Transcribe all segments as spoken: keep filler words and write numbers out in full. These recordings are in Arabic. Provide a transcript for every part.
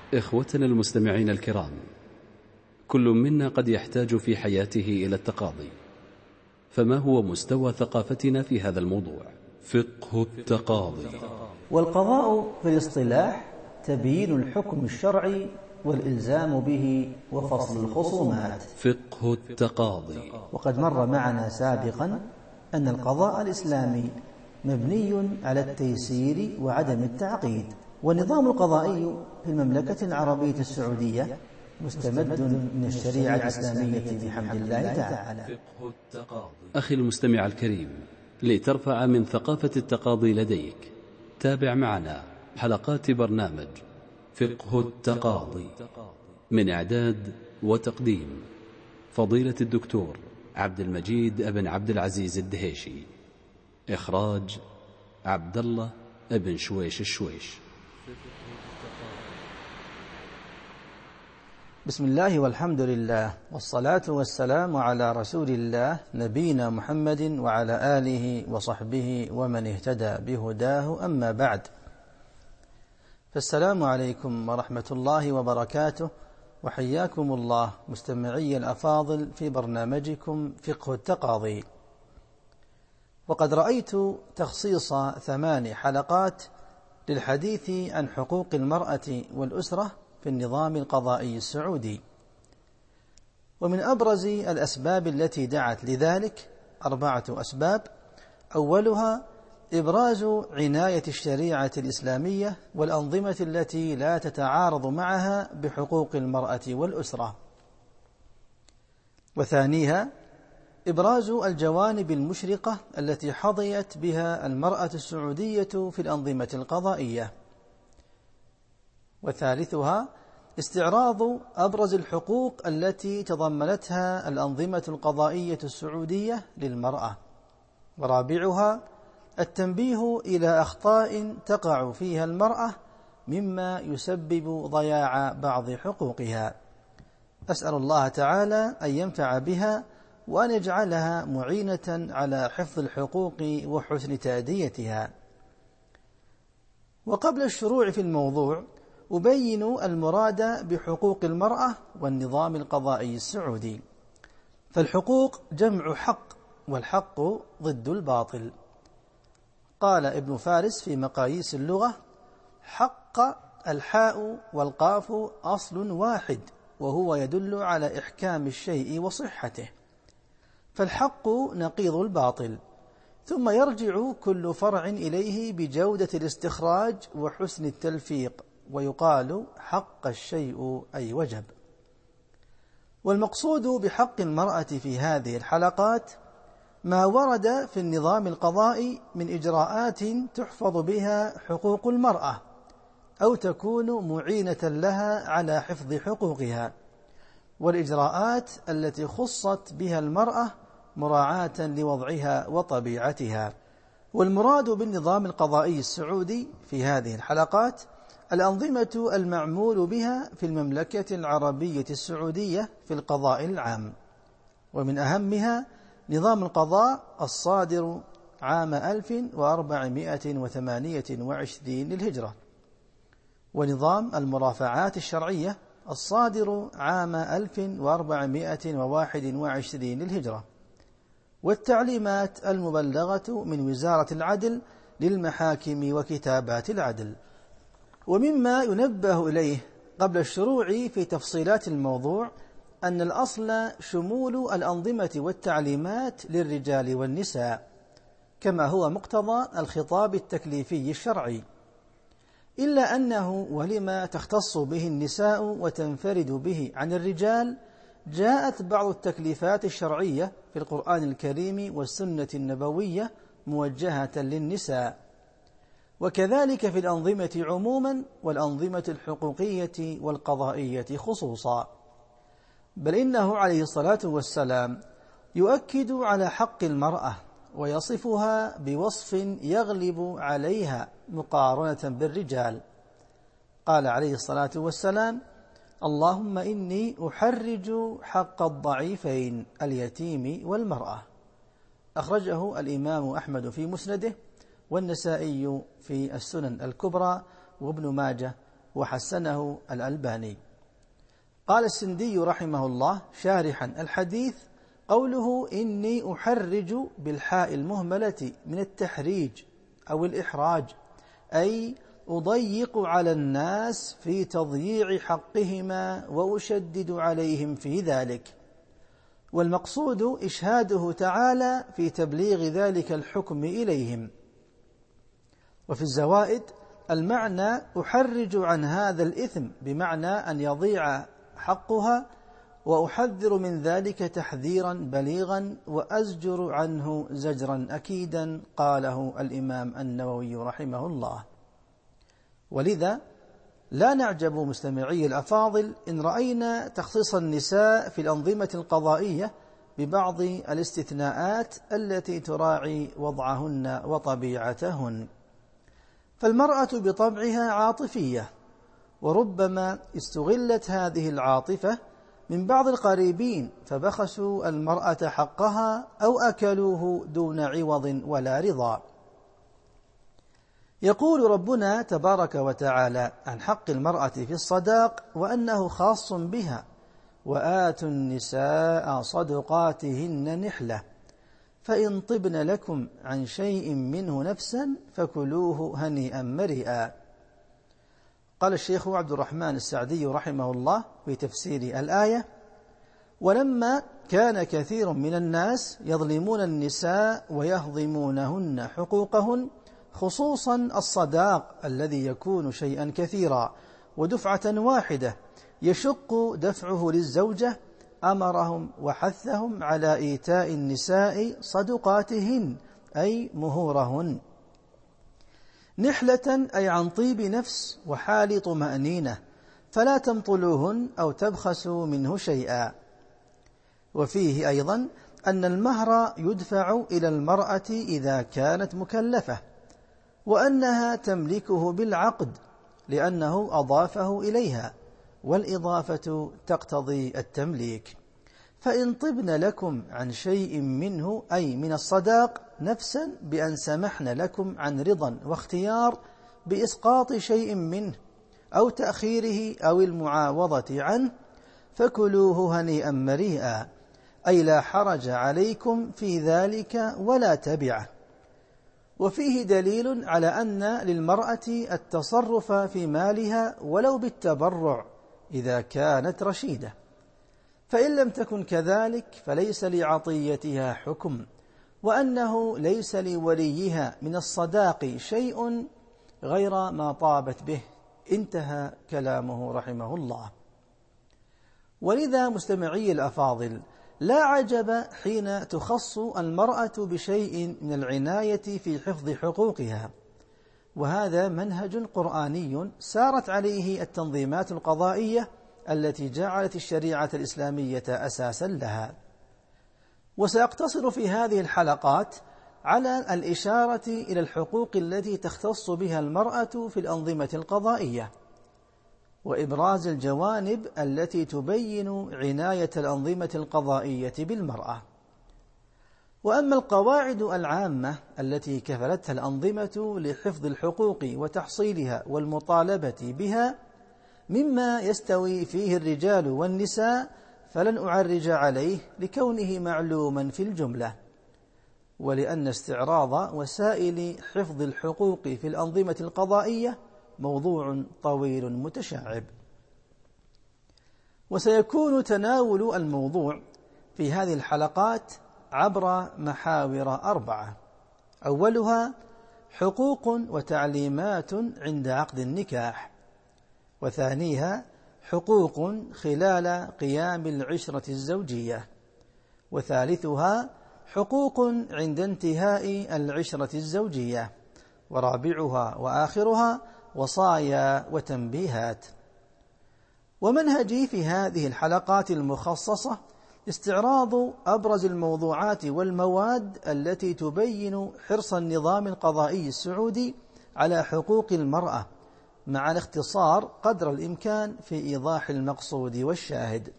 إخوتنا المستمعين الكرام، كل منا قد يحتاج في حياته إلى التقاضي، فما هو مستوى ثقافتنا في هذا الموضوع؟ فقه التقاضي. والقضاء في الاصطلاح تبيين الحكم الشرعي والإلزام به وفصل الخصومات. فقه التقاضي. وقد مر معنا سابقا أن القضاء الإسلامي مبني على التيسير وعدم التعقيد، والنظام القضائي في المملكة العربية السعودية مستمد من الشريعة الإسلامية بحمد الله تعالى. فقه التقاضي. أخي المستمع الكريم، لترفع من ثقافة التقاضي لديك، تابع معنا حلقات برنامج فقه التقاضي من إعداد وتقديم فضيلة الدكتور عبد المجيد ابن عبد العزيز الدهيشي، إخراج عبد الله ابن شويش الشويش. بسم الله والحمد لله والصلاة والسلام على رسول الله نبينا محمد وعلى آله وصحبه ومن اهتدى بهداه، أما بعد، فالسلام عليكم ورحمة الله وبركاته، وحياكم الله مستمعي الأفاضل في برنامجكم فقه التقاضي. وقد رأيت تخصيص ثمان حلقات للحديث عن حقوق المرأة والأسرة في النظام القضائي السعودي، ومن أبرز الأسباب التي دعت لذلك أربعة أسباب. أولها إبراز عناية الشريعة الإسلامية والأنظمة التي لا تتعارض معها بحقوق المرأة والأسرة. وثانيها إبراز الجوانب المشرقة التي حظيت بها المرأة السعودية في الأنظمة القضائية. وثالثها استعراض أبرز الحقوق التي تضمنتها الأنظمة القضائية السعودية للمرأة. ورابعها التنبيه إلى أخطاء تقع فيها المرأة مما يسبب ضياع بعض حقوقها. أسأل الله تعالى أن ينفع بها وأن يجعلها معينة على حفظ الحقوق وحسن تأديتها. وقبل الشروع في الموضوع أبين المراد بحقوق المرأة والنظام القضائي السعودي. فالحقوق جمع حق، والحق ضد الباطل. قال ابن فارس في مقاييس اللغة: حق الحاء والقاف أصل واحد، وهو يدل على إحكام الشيء وصحته، فالحق نقيض الباطل، ثم يرجع كل فرع إليه بجودة الاستخراج وحسن التلفيق، ويقال حق الشيء أي وجب. والمقصود بحق المرأة في هذه الحلقات ما ورد في النظام القضائي من إجراءات تحفظ بها حقوق المرأة أو تكون معينة لها على حفظ حقوقها، والإجراءات التي خصت بها المرأة مراعاة لوضعها وطبيعتها. والمراد بالنظام القضائي السعودي في هذه الحلقات الأنظمة المعمول بها في المملكة العربية السعودية في القضاء العام، ومن أهمها نظام القضاء الصادر عام ألف وأربعمائة وثمانية وعشرين للهجرة، ونظام المرافعات الشرعية الصادر عام ألف وأربعمائة وواحد وعشرين للهجرة، والتعليمات المبلغة من وزارة العدل للمحاكم وكتابات العدل. ومما ينبه إليه قبل الشروع في تفصيلات الموضوع أن الأصل شمول الأنظمة والتعليمات للرجال والنساء، كما هو مقتضى الخطاب التكليفي الشرعي، إلا أنه ولما تختص به النساء وتنفرد به عن الرجال جاءت بعض التكليفات الشرعية في القرآن الكريم والسنة النبوية موجهة للنساء، وكذلك في الأنظمة عموما والأنظمة الحقوقية والقضائية خصوصا. بل إنه عليه الصلاة والسلام يؤكد على حق المرأة ويصفها بوصف يغلب عليها مقارنة بالرجال. قال عليه الصلاة والسلام: اللهم إني أحرج حق الضعيفين اليتيم والمرأة. أخرجه الإمام أحمد في مسنده، والنسائي في السنن الكبرى، وابن ماجه وحسنه الألباني. قال السندي رحمه الله شارحا الحديث: قوله إني أحرج بالحاء المهملة من التحريج أو الإحراج، أي أضيق على الناس في تضييع حقهما وأشدد عليهم في ذلك، والمقصود إشهاده تعالى في تبليغ ذلك الحكم إليهم. وفي الزوائد المعنى أحرج عن هذا الإثم بمعنى أن يضيع حقها، وأحذر من ذلك تحذيرا بليغا، وأزجر عنه زجرا أكيدا، قاله الإمام النووي رحمه الله. ولذا لا نعجب مستمعي الأفاضل إن رأينا تخصيص النساء في الأنظمة القضائية ببعض الاستثناءات التي تراعي وضعهن وطبيعتهن. فالمرأة بطبعها عاطفية، وربما استغلت هذه العاطفة من بعض القريبين فبخسوا المرأة حقها أو أكلوه دون عوض ولا رضا. يقول ربنا تبارك وتعالى عن حق المرأة في الصداق وأنه خاص بها: وآتوا النساء صدقاتهن نحلة فإن طبن لكم عن شيء منه نفسا فكلوه هنيئا مريئا. قال الشيخ عبد الرحمن السعدي رحمه الله في تفسير الآية: ولما كان كثير من الناس يظلمون النساء ويهضمونهن حقوقهن، خصوصا الصداق الذي يكون شيئا كثيرا ودفعة واحدة يشق دفعه للزوجة، أمرهم وحثهم على إيتاء النساء صدقاتهن أي مهورهن، نحلة أي عن طيب نفس وحال طمأنينة، فلا تمطلوهن أو تبخسوا منه شيئا. وفيه أيضا أن المهر يدفع إلى المرأة إذا كانت مكلفة، وأنها تملكه بالعقد لأنه أضافه إليها، والإضافة تقتضي التمليك. فإن طبن لكم عن شيء منه أي من الصداق نفسا بأن سمحن لكم عن رضا واختيار بإسقاط شيء منه أو تأخيره أو المعاوضة عنه، فكلوه هنيئا مريئا، أي لا حرج عليكم في ذلك ولا تبعه. وفيه دليل على أن للمرأة التصرف في مالها ولو بالتبرع إذا كانت رشيدة، فإن لم تكن كذلك فليس لعطيتها حكم، وأنه ليس لوليها من الصداق شيء غير ما طابت به. انتهى كلامه رحمه الله. ولذا مستمعي الأفاضل لا عجب حين تخص المرأة بشيء من العناية في حفظ حقوقها، وهذا منهج قرآني سارت عليه التنظيمات القضائية التي جعلت الشريعة الإسلامية أساسا لها. وسأقتصر في هذه الحلقات على الإشارة إلى الحقوق التي تختص بها المرأة في الأنظمة القضائية، وإبراز الجوانب التي تبين عناية الأنظمة القضائية بالمرأة. وأما القواعد العامة التي كفلتها الأنظمة لحفظ الحقوق وتحصيلها والمطالبة بها مما يستوي فيه الرجال والنساء، فلن أعرج عليه لكونه معلوما في الجملة، ولأن استعراض وسائل حفظ الحقوق في الأنظمة القضائية موضوع طويل متشعب. وسيكون تناول الموضوع في هذه الحلقات عبر محاور أربعة: أولها حقوق وتعليمات عند عقد النكاح، وثانيها حقوق خلال قيام العشرة الزوجية، وثالثها حقوق عند انتهاء العشرة الزوجية، ورابعها وآخرها وصايا وتنبيهات. ومنهجي في هذه الحلقات المخصصة استعراض أبرز الموضوعات والمواد التي تبين حرص النظام القضائي السعودي على حقوق المرأة، مع الاختصار قدر الإمكان في إيضاح المقصود والشاهد.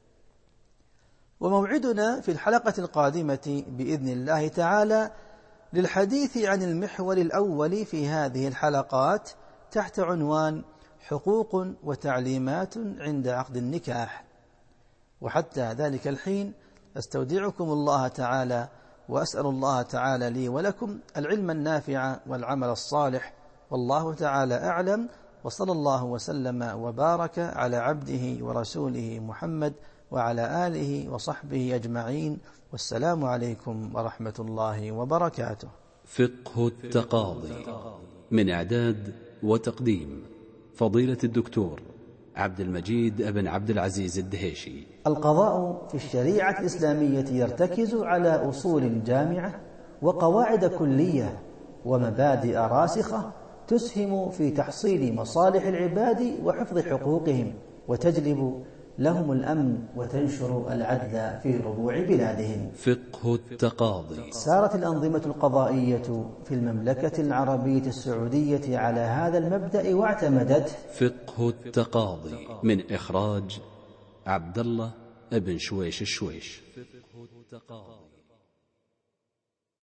وموعدنا في الحلقة القادمة بإذن الله تعالى للحديث عن المحور الأول في هذه الحلقات تحت عنوان حقوق وتعليمات عند عقد النكاح. وحتى ذلك الحين أستودعكم الله تعالى، وأسأل الله تعالى لي ولكم العلم النافع والعمل الصالح، والله تعالى أعلم. وصلى الله وسلم وبارك على عبده ورسوله محمد وعلى آله وصحبه أجمعين، والسلام عليكم ورحمة الله وبركاته. فقه التقاضي، من إعداد وتقديم فضيلة الدكتور عبد المجيد بن عبد العزيز الدهيشي. القضاء في الشريعة الإسلامية يرتكز على أصول جامعة وقواعد كلية ومبادئ راسخة تسهم في تحصيل مصالح العباد وحفظ حقوقهم، وتجلب لهم الأمن وتنشر العدل في ربوع بلادهم. فقه التقاضي. سارت الأنظمة القضائية في المملكة العربية السعودية على هذا المبدأ واعتمدته. فقه التقاضي، من إخراج عبد الله بن شويش الشويش. فقه التقاضي.